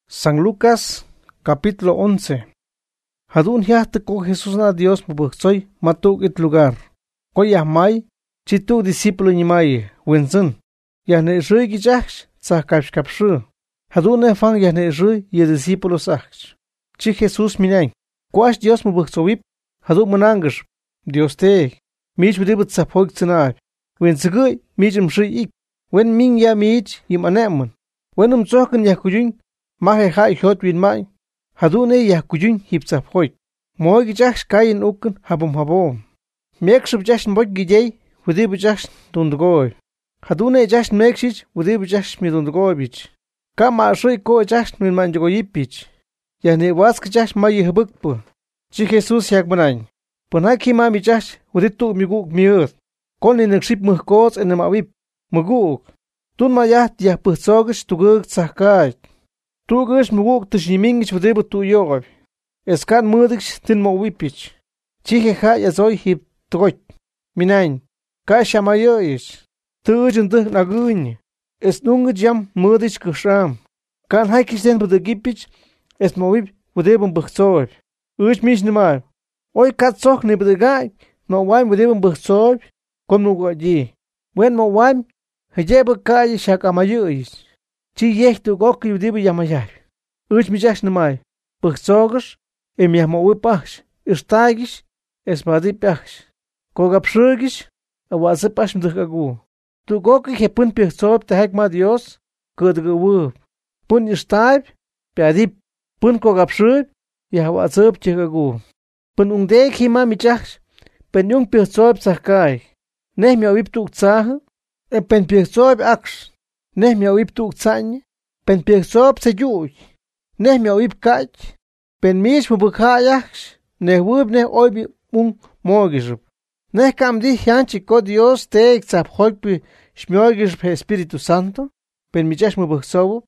San Lucas, capítulo 11. Hadun hiahte ko Jesús na Dios mabuksoy matuk it lugar. Ko yahmay, chituk discípulo nimay, wenzun. Yahne rui gijachs, sa kapshru. Hadun ne fang yahne rui ye discípulo sachs. Chi Jesús minay. Quash Dios mabuksoyip, hadun manangers. Dios te, mich bidibut sa poik tsanab. Wenzuguy, mich mshui ik. Wen ming ya mich yim anemun. Wen tsoken yakujun. Mahe hai hot win mai. Hadune ya kujun hipsa hoit. Moi gijach kain uken habom. Mekshub jash mbot gijay, wudi bujash dundgoy. Hadune jash mekshich, wudi bujash mi dundgoy bich. Kama shui ko jash min manjogo yipich. Yani wask jash mai hubukpu. Chi Jesus yak banain. Ponaki mami jash, wudi tu miguk miut. Koni nekship muhkots en mawip. Muguk. Tun mayat ya puhsogish tuguk tsakait. Tugus muguk tishimingich wadibu tu yogob. Eskan mudix tin mo wipich. Chihe ha yazoy hip troit. Minain. Ka shamayo ish. Tujin duh naguny. Es nunga jam mudix kusham. Kan haikis den budagipich. Es mo wip wadibum buchzob. Uch mish nimar. Oy kat sok ni budagay. No waim wadibum buchzob. Kom nugo ji. Wen mo waim. Hajeba kaya shakamayo ish. Chi yeh tu goki udibu yamayar. Uch mijash namay. Puchzogers, miahmo wipachs. Irstagish, esmadipachs. Kogapshugish, awazipash mdikagu. Tu goki he pun pichzob te hek ma Dios, kudgawu. Pun irstaib, piadip. Pun kogapshug, yahwazib chikagu. Pun ungdek hima mijachs, pen yung pichzob sakay. Neh miawip tu uktsaha, pen pichzob aksh. Neh miawip tu uktsañ, pen pichzob se yuy. Neh miawip kach, pen mish mubukhayachs, neh wub neh oibi mogishub. Neh kamdi hianchi ko Dios te ikzap holpi shmiogishub Espíritu Santo, pen michash mubukhsobu.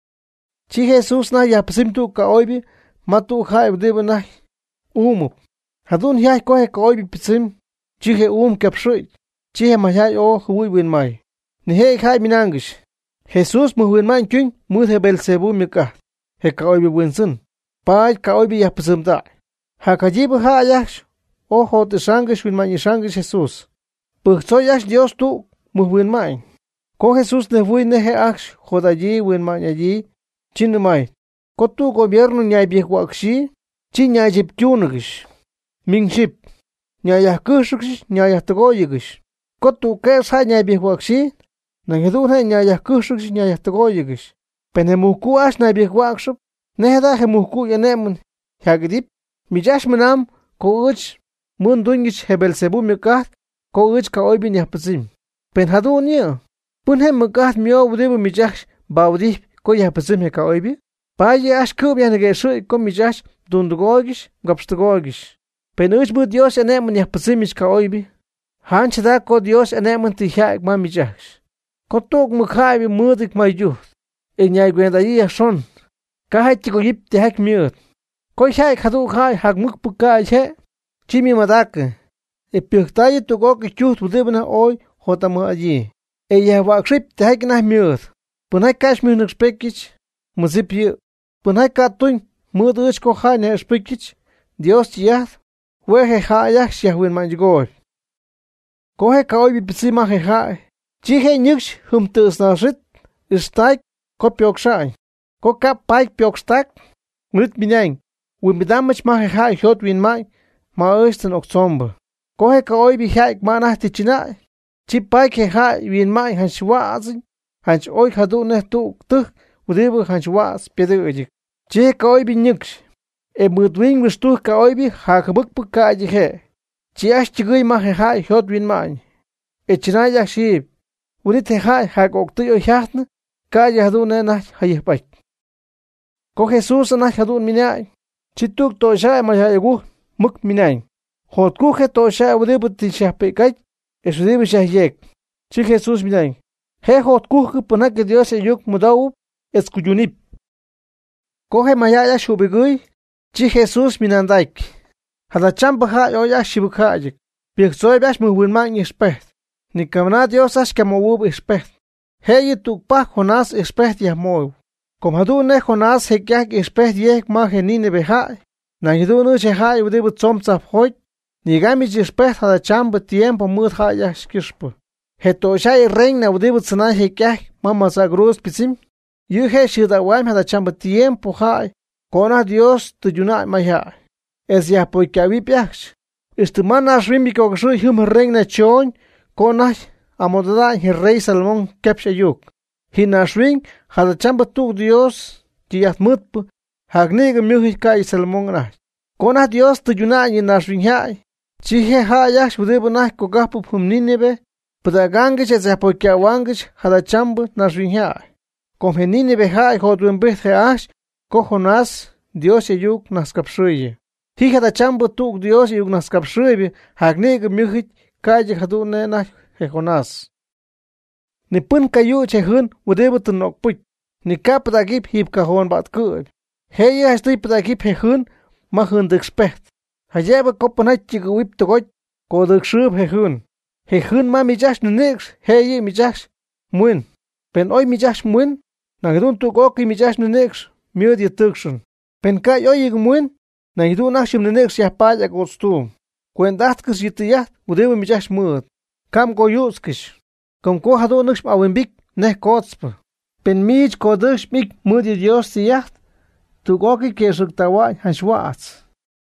Chi Jesus na yapasim tu ka oibi, matu khai udibu nah umup. Hadun hiay kohe ka oibi pisim, chihe kapshuit, chihe mahyay o huwi win may. Nihe khai minangish. Jesus muhwin man kyun muthe Belzebu mika. He kaoibi winsun. Pai kaoibi yapasum da. Hakajibu ha yash. O hot shangish win man shangish Jesus. Puchso yash Dios tu muhwin man. Ko Jesus ne win nehe aksh jodaji win man allí. Chinumay. Ko tu gobierno nyay bikwakshi. Chi nyay jip kyunagish. Mingship. Nyay kushkish nyay tagoyigish. Ko tu kes ha nyay bikwakshi. Nangedun he nyaya kushuk nyaya tagoyigish. Penemuku ash na bikwakshub. Nehda he muku yanemun. Hagdip. Mijash manam ko uch mundungich he Belzebu mikat. Ko uch ka oibin yapazim. Pen hadun ya. Pun he mikat mio udibu mijash baudip ko yapazim he ka oibi. Paye ash kub yanegeshu ko mijash dundugogish gapstagogish. Pen uch bu Dios yanemun yapazimish ka oibi. Hanch da ko Dios yanemun tihaik ma mijash. Kotok mukhabi mudik mayu. Nyay gwenda yi son. Kahai chiko yip te hek miut. Koi hai khadu khai hak muk pukai che. Chimi madak. Piuktayi tu goki chuht budibna oi hotamu allí. Yahwa krip te hek nah miut. Punai kash miunik spekich. Muzip yu. Punai katuin mud uch ko khai ne spekich. Dios chiyat. Wehe hayak shahwin manjgoy. Kohe kaoi bipsima he hai. Chihe nyux humtus na rit, istai ko piokshay. Ko kap paik piokstak, mrit binang. Wimidamach mahe hai hot win mai, ma oisten oksomba. Ko he ka oi bi haik manahti chinai. Chi paik he hai win mai hanch waazin, hanch oi hadu ne tu tuk, udibu hanch waaz pedagogik. Chi ka oi bi nyux. Mudwing wistu ka oi bi hakabuk pukaji he. Chi ash chigui mahe hai hot win mai. Chinay shib. Unit hai hak oktuyo hiatna, kaya hadun na hayipay. Ko Jesus na hadun minay. Chituk to shay mayayagu muk minay. Hot kuhe to shay udibuti shahpekay, esudibu shahyek. Chi Jesus minay. He hot kuhe punak Dios yuk mudaw eskuyunip. Kohe mayaya shubigui, chi Jesus minandaik. Hadachamba ha yoya shibukayik. Pieksoy bash muwin man yespet. Ni kamna Dios ash kamowub expert. Hey tu pa Jonás expert yahmoy. Como hadune Jonás hekiak expect yek ma Nínive hai. Na hidune che hai udibu tzomtzap hoit. Nigami expect hada chamba tiempo mud hai yaskishpu. Heto shai reina udibu tzana hekiak mama sagruz pisim. Yuhe shida waim hada chamba tiempo hai. Kona Dios tu yunai maya. Es ya poikawi piaks. Istumana shrimbiko gshu hum reina chon. Kona amodada hi rey Salomón kepshayuk. Hinashwing hada chamba tu Dios tiyat mutpu. Hagniga myuhi kai Salomón na. Kona Dios tu yunai nashwing hai. Chihe hayash udibu nah kogapu pum Nínive. Pudagangich es ya poikawangich hada chamba nashwing hai. Kom he Nínive hai hodwen bith ash. Ko Jonás Dios yuk naskapshuye. Hi hada chamba tu Dios yuk naskapshuye. Hagniga myuhi kai hadune na he Jonás. Ni pun kayu che hun udibu tu nok puch. Ni kap dagip hip kahon bat kuib. Heya estoy dagip he hun ma hun dexpect. Hayeba kopanach chiguip to goch ko dexub he hun. He hun ma mijash nix heye mijash muin. Pen oi mijash muin. Nagdun tu goki mijash nix miud ye tukshun. Pen kai oi muin. Nagdun nashim nix ya paya gotstum. Kwendatkis yitiyat udibu mijash muud. Kam go yuskish. Kom ko hadu nix awembik ne kotsp. Pen mij ko dux mik mud ye Dios tiyacht. Tu goki ke shuktawa hanshwaats.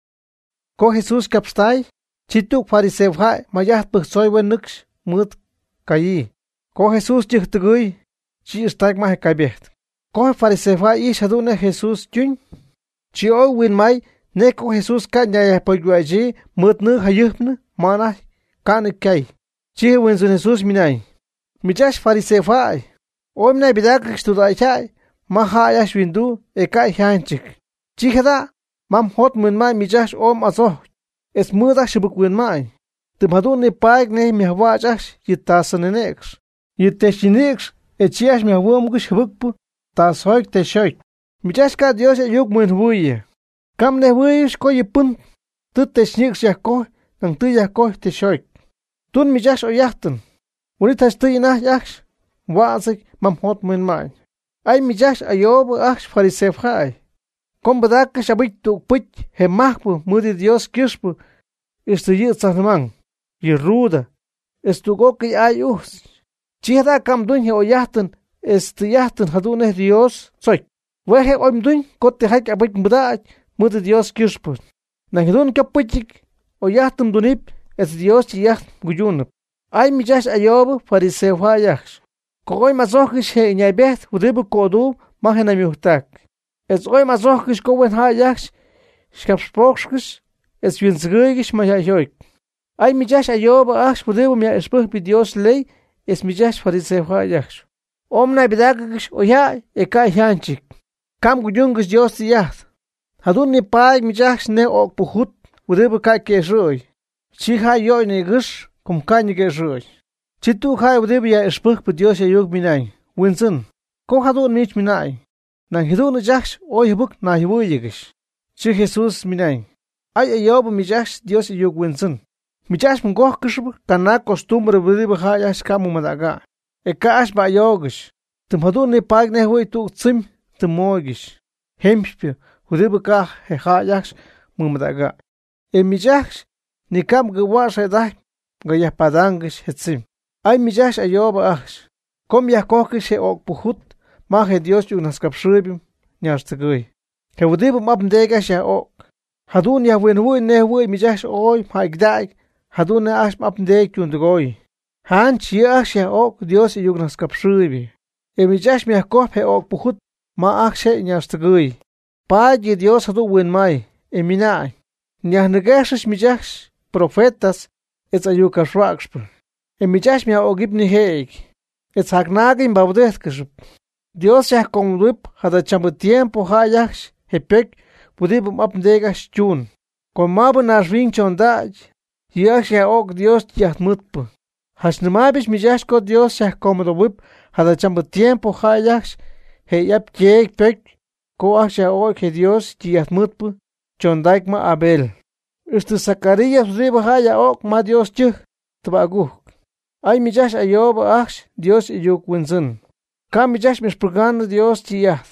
Ko Jesus kapstai. Chituk fariseu hai mayat puksoy wen nix mud kayi. Ko Jesus chichtugui. Chi istag ma hekabecht. Ko fariseu hai ish hadu ne Jesus chun. Chi o win mai ne ko Jesus ka nyaya poyuaji mud nu hayupne mana kan kay. Chi wen sun Jesus minay. Mijash fariseu hai. O minay bidak studai chai. Ma hayash windu e kai hanchik. Chi hada mam hot mun mai mijash om azo. Es muda shibuk win mai. Tim hadu ne paik ne mi hawajash yitasanenex. Yiteshinex e chiash mi hawumgush hubukpu tas hoik te shoik. Mijash ka Dios yuk mun huye. Kam ne huyish ko yipun. Tut te shnix yako nang tu yako te shoik. Tun mijash oyachten. Unitas tu yinah yaksh. Wazik mam hot mun mai. Ay mijash ayob aksh fariseu hai. Kom badak shabik tu put he mahpu mudi Dios kishpu. Istu yitsanman. Yiruda. Istu goki ayus. Chihda kam dun he oyachten. Istu yachten hadune Dios soy. Wehe oim dun kote haik abik mudaach mudi Dios kishpu. Nangdun kapuchik oyachten dunip es Dios yacht guyunup. Ay mijash ayob fariseu hayaksh. Kogoy mazokish he inyaybet udibu kodu mahena miuhtak. Es oi mazokish kowen hayaksh. Shkapspokshkish. Es winsgeigish mayayoik. Ay mijash ayob aksh udibu mia espuh bi Dios ley. Es mijash fariseu hayaksh. Omna bidakish oyay ekay hanchik. Kam guyungish Dios yacht. Hadun ni pay mijash ne ok puhut udibu kay keshoy. Chiha yoy negish kum kay negeshoy. Chitu hai udibu ya espuh bi Dios yuk minay. Winsun. Ko hadun mich minay. Nang hidun jaksh oy hibuk na hibu yigish. Chi Jesus minay. Ay ayob mijash Dios yuk winsun. Mijash mgoh kishbu kana costumbre udibu hayash kamu madaga. Ekash ba yogish. Tum hadun ni pag ne hui tu tsim tum mogish. Hemshpi udibu ka he hayash mumadaga. E mijash ni kam gwash edah gaya padangish hetsim. Ay mijash ayob aksh. Kom ya kokish he ok puhut. Mahe Dios yuk naskapshubim nyartagui. He udibu mabndegash ya ok. Hadun ya wenwui ne hui mijash oy maigdaik. Hadun ne ash mabndeg yundagoi. Han chiash ya ok Dios yuk naskapshubi. E mijash miakop he ok puhut ma akshe nyartagui. Pagi Dios hadu wen mai. E minai. Nyahnegashish mijash profetas etz ayukashwakshpur. E mijash mia ogibni heik. Etz hagnagin babudeskashp. Dios ya konduip hada chambu tiempo hayash hepek pudibum apndegash chun. Con mabu nashvin chondaj. Yash ya ok Dios yahtmutpu. Hashnamabish mijash ko Dios ya komodowip hada chambu tiempo hayash he yap yek pek ko ash ya ok he Dios yahtmutpu chondaik ma Abel. Istu Zacarías udibu haya ok ma Dios chih tbaguk. Ay mijash ayob ash Dios yuk winsun. Kam mijash mis purgando Dios tiyah.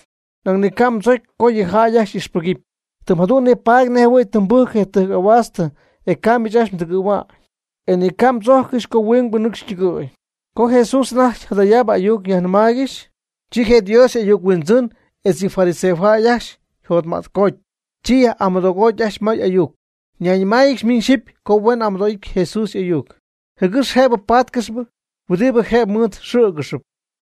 nang ni kam zoy ko ye hayash ispagip. Tum hadu ne pag ne we tumbuke te awasta e kam jash mtguwa. En ni kam zokish ko wing bunuk chiguy. Ko Jesús na hadayab ayuk yan magish. Chije Dios ayuk winzun es si fariseo hayash hot mat koch. Chia amadogo yash may ayuk. Nyan maix min ship ko wen amadoik Jesús ayuk. Hegus heb patkisb. Wudibe heb mut shugusub.